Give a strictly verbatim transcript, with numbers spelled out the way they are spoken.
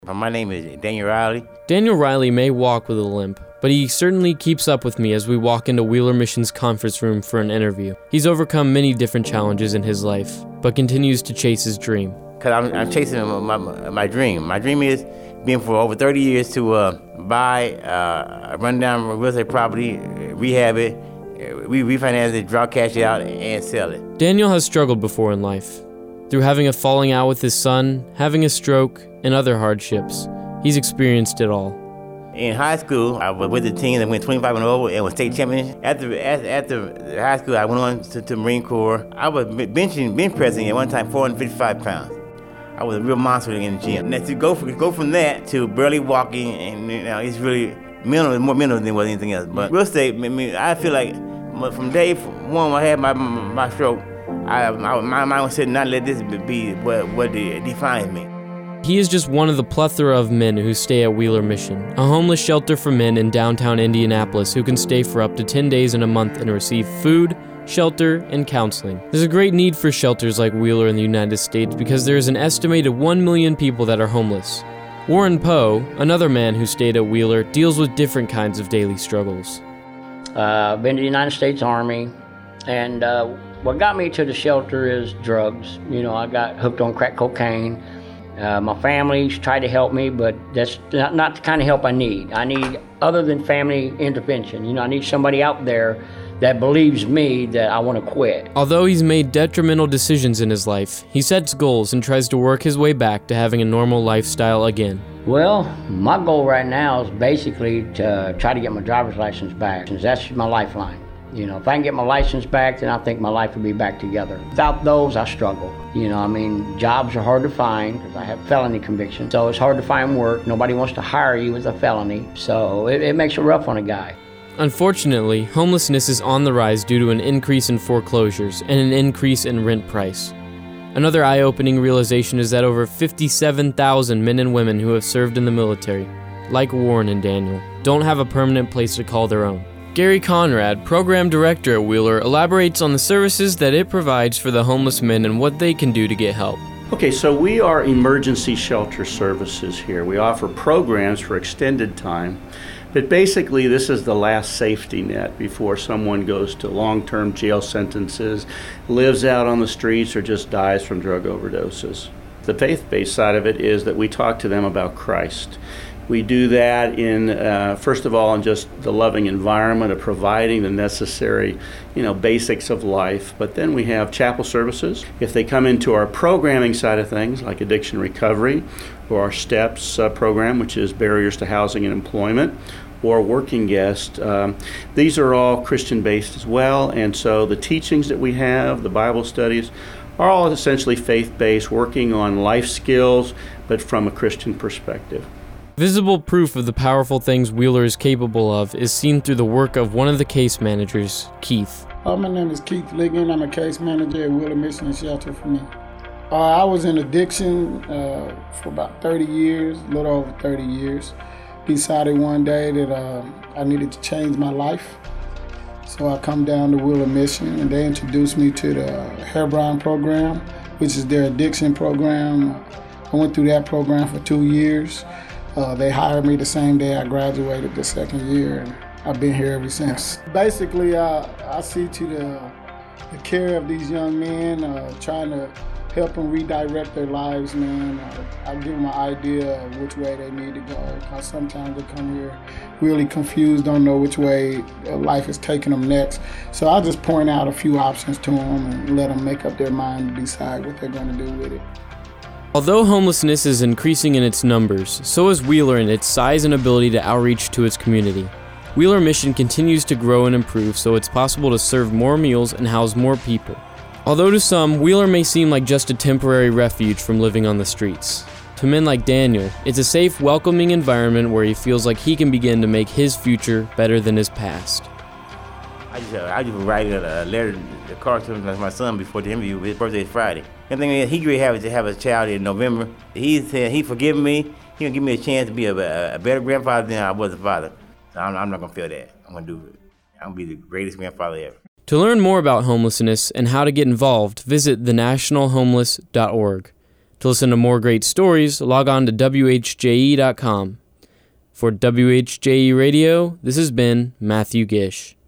My name is Daniel Riley. Daniel Riley may walk with a limp, but he certainly keeps up with me as we walk into Wheeler Mission's conference room for an interview. He's overcome many different challenges in his life, but continues to chase his dream. Because I'm, I'm chasing my, my, my dream. My dream is being for over thirty years to uh, buy uh, a rundown real estate property, rehab it, we refinance it, draw cash out, and sell it. Daniel has struggled before in life. Through having a falling out with his son, having a stroke, and other hardships, he's experienced it all. In high school, I was with the team that went twenty-five and over and was state champion. After after, after high school, I went on to, to Marine Corps. I was benching, bench pressing at one time four hundred fifty-five pounds. I was a real monster in the gym. And to go from, go from that to barely walking, and you know, it's really mental, more mental than it was anything else. But real estate, I mean, I feel like from day one when I had my my stroke, I, my, my mind was saying not let this be what, what defines me. He is just one of the plethora of men who stay at Wheeler Mission, a homeless shelter for men in downtown Indianapolis who can stay for up to ten days in a month and receive food, shelter, and counseling. There's a great need for shelters like Wheeler in the United States because there is an estimated one million people that are homeless. Warren Poe, another man who stayed at Wheeler, deals with different kinds of daily struggles. Uh, I've been to the United States Army, and uh, what got me to the shelter is drugs. You know, I got hooked on crack cocaine. Uh, my family's tried to help me, but that's not, not the kind of help I need. I need other than family intervention. You know, I need somebody out there that believes me that I want to quit. Although he's made detrimental decisions in his life, he sets goals and tries to work his way back to having a normal lifestyle again. Well, my goal right now is basically to try to get my driver's license back, since that's my lifeline. You know, if I can get my license back, then I think my life will be back together. Without those, I struggle. You know, I mean, jobs are hard to find because I have felony convictions. So it's hard to find work. Nobody wants to hire you with a felony. So it, it makes it rough on a guy. Unfortunately, homelessness is on the rise due to an increase in foreclosures and an increase in rent price. Another eye-opening realization is that over fifty-seven thousand men and women who have served in the military, like Warren and Daniel, don't have a permanent place to call their own. Gary Conrad, program director at Wheeler, elaborates on the services that it provides for the homeless men and what they can do to get help. Okay, so we are emergency shelter services here. We offer programs for extended time, but basically this is the last safety net before someone goes to long-term jail sentences, lives out on the streets, or just dies from drug overdoses. The faith-based side of it is that we talk to them about Christ. We do that in, uh, first of all, in just the loving environment of providing the necessary, you know, basics of life. But then we have chapel services. If they come into our programming side of things, like addiction recovery, or our STEPS uh, program, which is barriers to housing and employment, or working guest, um, these are all Christian-based as well. And so the teachings that we have, the Bible studies, are all essentially faith-based, working on life skills, but from a Christian perspective. Visible proof of the powerful things Wheeler is capable of is seen through the work of one of the case managers, Keith. Uh, my name is Keith Ligon. I'm a case manager at Wheeler Mission Shelter for me. Uh, I was in addiction uh, for about thirty years, a little over thirty years. Decided one day that uh, I needed to change my life. So I come down to Wheeler Mission, and they introduced me to the Heilbronn program, which is their addiction program. I went through that program for two years. Uh, they hired me the same day I graduated the second year, and I've been here ever since. Basically, uh, I see to the, the care of these young men, uh, trying to help them redirect their lives, man. Uh, I give them an idea of which way they need to go, because sometimes they come here really confused, don't know which way life is taking them next. So I just point out a few options to them and let them make up their mind to decide what they're going to do with it. Although homelessness is increasing in its numbers, so is Wheeler in its size and ability to outreach to its community. Wheeler Mission continues to grow and improve, so it's possible to serve more meals and house more people. Although to some, Wheeler may seem like just a temporary refuge from living on the streets, to men like Daniel, it's a safe, welcoming environment where he feels like he can begin to make his future better than his past. I just, uh, I just write a letter, a card to my son before the interview. His birthday is Friday. The thing is, he great have to have a child in November. He said he forgive me. He gonna give me a chance to be a, a better grandfather than I was a father. So I'm, I'm not gonna feel that. I'm gonna do it. I'm gonna be the greatest grandfather ever. To learn more about homelessness and how to get involved, visit the national homeless dot org. To listen to more great stories, log on to W H J E dot com. For W H J E Radio, this has been Matthew Gish.